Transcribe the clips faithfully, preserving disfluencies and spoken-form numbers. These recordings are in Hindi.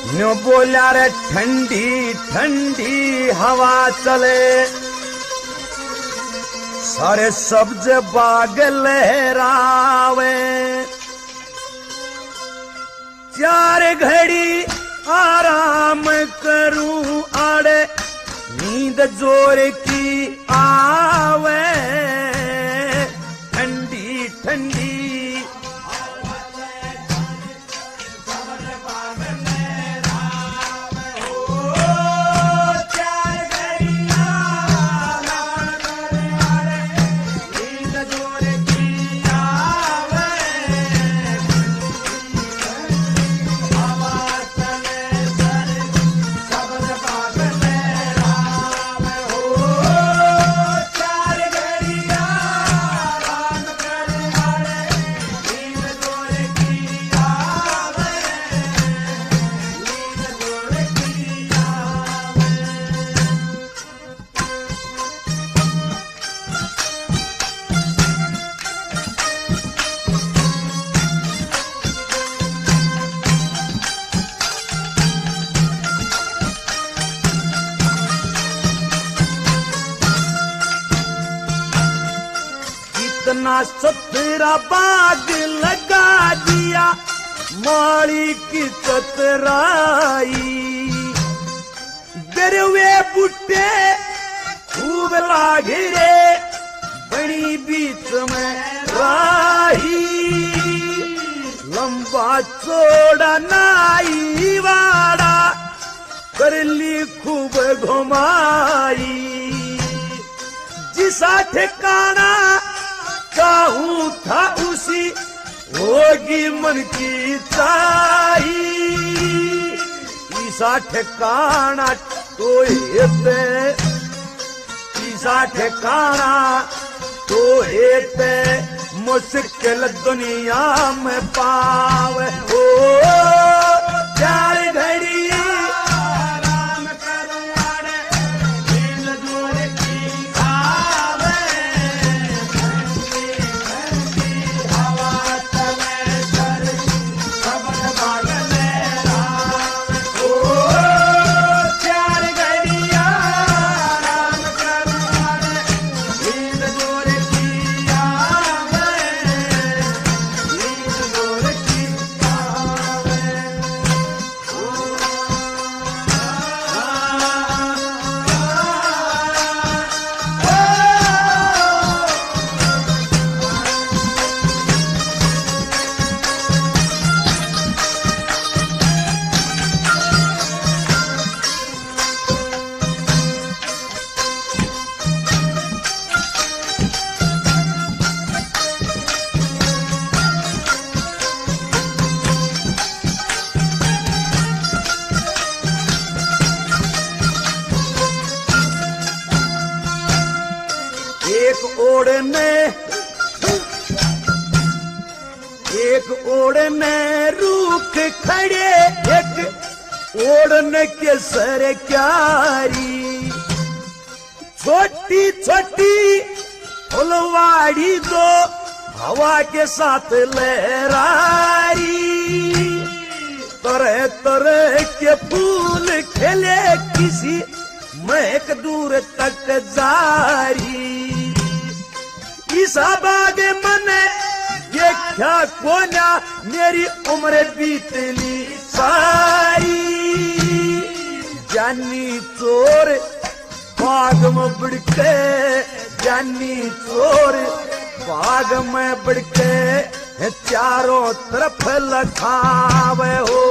न्यो बोला रे ठंडी ठंडी हवा चले, सारे सब्ज बाग लहरावे। चार घड़ी आराम करूं आड़े, नींद जोर की आवे। ठंडी ठंडी इतना सतरा बाग लगा दिया, माली की चतराई। गिरवे बूटे खूब लागे रे, बड़ी बीच में राही। लंबा चौड़ा नाई वाड़ा कर ली खूब घुमाई। जिसा ठिकाना चाहूं था उसी होगी मन की चाही। ईसा ठिकाना तो हेते, ईसा ठिकाना तो हेते, मुश्किल दुनिया में पावे। ओ चार घड़ी एक ओढ़ने एक ओढ़ने रूख खड़े, एक ओढ़ने के सर क्यारी। छोटी छोटी फुलवाड़ी दो हवा के साथ लहरारी। तरह तरह के फूल खिले किसी महक दूर तक जारी। ईसा बाग मने ये क्या कोना, मेरी उम्र बीतली सारी। जानी चोर बाग में बढ़के, जानी चोर बाग में बढ़के, चारों तरफ लखावे हो।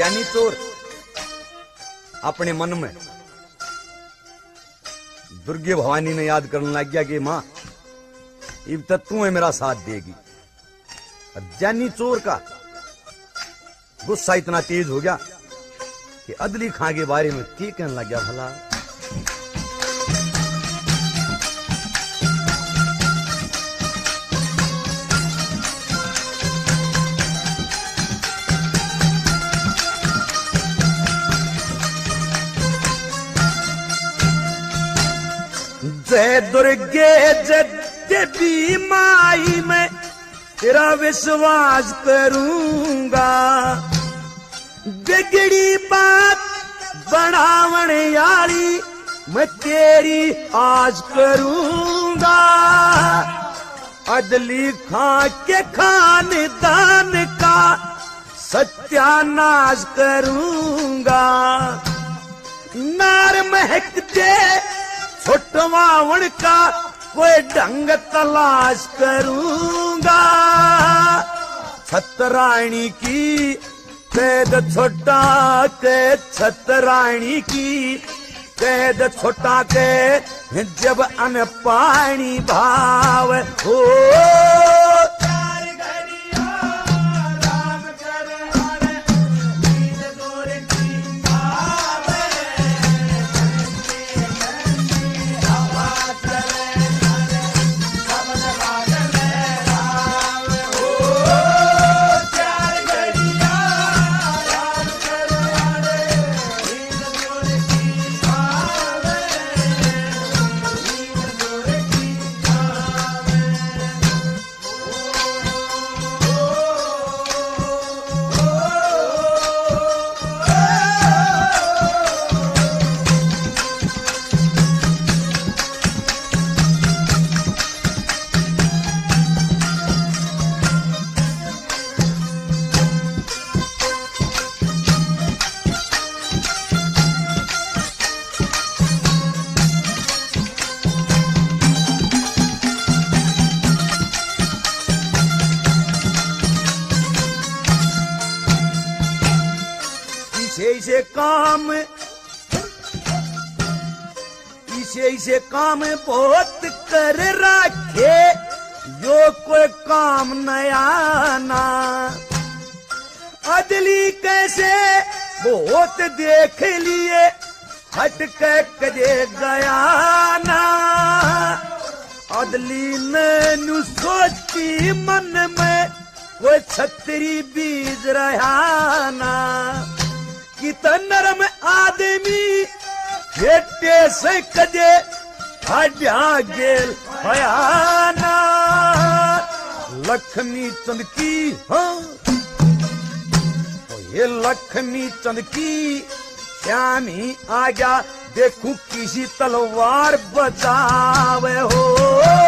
ज्ञानी चोर अपने मन में दुर्गे भवानी ने याद करने लग गया कि मां इब तक तू है मेरा साथ देगी। ज्ञानी चोर का गुस्सा इतना तेज हो गया कि अदली खां के बारे में क्या कहने लग गया भला। जय दुर्गे जय देवी माई मैं तेरा विश्वास करूंगा, बिगड़ी बात बढ़ावण यारी मैं तेरी आज करूंगा। अदली खां के खानदान का सत्यानाश करूंगा। नार महकते छोटवावण का कोई ढंग तलाश करूंगा। छतरानी की कैद छोटा के छतरानी की कैद छोटा के जब अन पानी भाव हो। इसे काम इसे इसे काम बहुत कर रखे जो कोई काम नया ना। अदली कैसे बहुत देख लिए हट के कदे गया ना। अदली ने सोची मन में वो छतरी बीज रहा ना। कितना नरम आदमी खेटे से कदे हड्या गेल हयाना। लक्ष्मी चंद की हाँ ये लक्ष्मी चंद की श्याम ही आ गया देखूं किसी तलवार बचावे हो।